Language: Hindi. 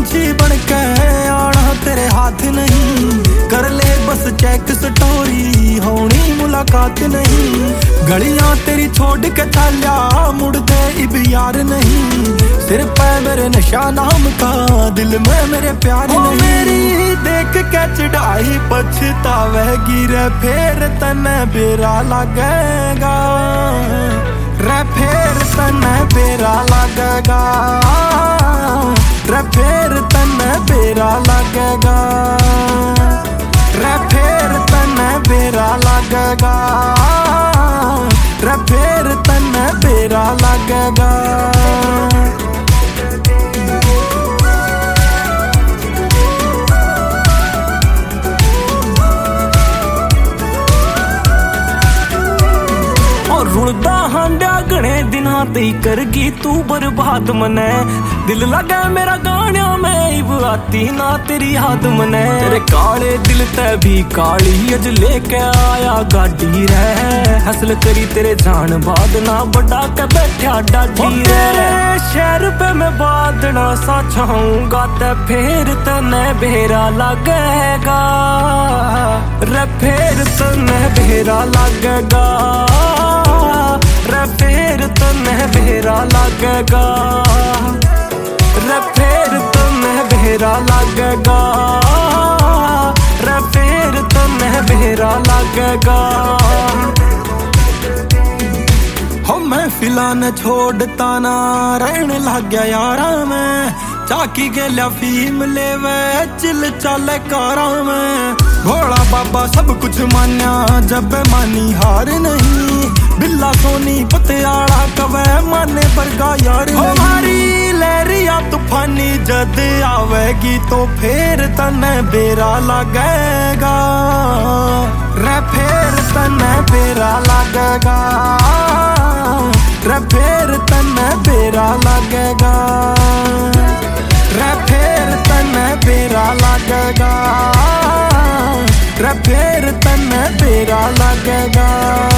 पंछी बनके आना तेरे हाथ नहीं, कर ले बस चेक स्टोरी होनी मुलाकात नहीं। गलियां तेरी छोड़ के चलिया मुड़ दे इब यार नहीं, सिर पे मेरे नशा नाम का दिल में मेरे प्यार नहीं। मेरी देख के चढ़ाई पछतावेगी रे फिर तने बेरा लगेगा, रे फिर तने बेरा लगेगा, रे फिर तने बेरा लगेगा, रे फिर तने बेरा लगेगा, रे फिर तने बेरा लगेगा। रुड़दा हांडा घने दिना ते करगी तू बर्बाद मने, दिल लगा मेरा गाना में इब आती ना तेरी याद मने। तेरे काले दिल ते भी काली अज लेके आया गाड़ी रे, हसल करी तेरे जान बाद ना बड़ा के बैठा डाडी रे। शहर पे मैं बादना सा छाऊंगा ते फिर तने बेरा लगेगा, रे फिर तने बेरा लगेगा, रे फिर तने बेरा लगेगा, रे फिर तने बेरा लगेगा, रे फिर तने बेरा लगेगा। हो मैं फिलहाल छोड़ता ना रहने लग गया यारा में, चाकी के लिया फीम ले वे चिल चाले कारा में। भोला बाबा सब कुछ मान्या जब मानी हार नहीं, बिल्ला सोनी पतियाला कवे माने बरगा यार नहीं। हमारी लहरिया तूफानी जद आवेगी तो फिर तने बेरा लगेगा, रे फिर तने बेरा लगेगा, रे फिर तने बेरा लगेगा, रे फिर तने बेरा लगेगा, रे फिर तने बेरा लगेगा।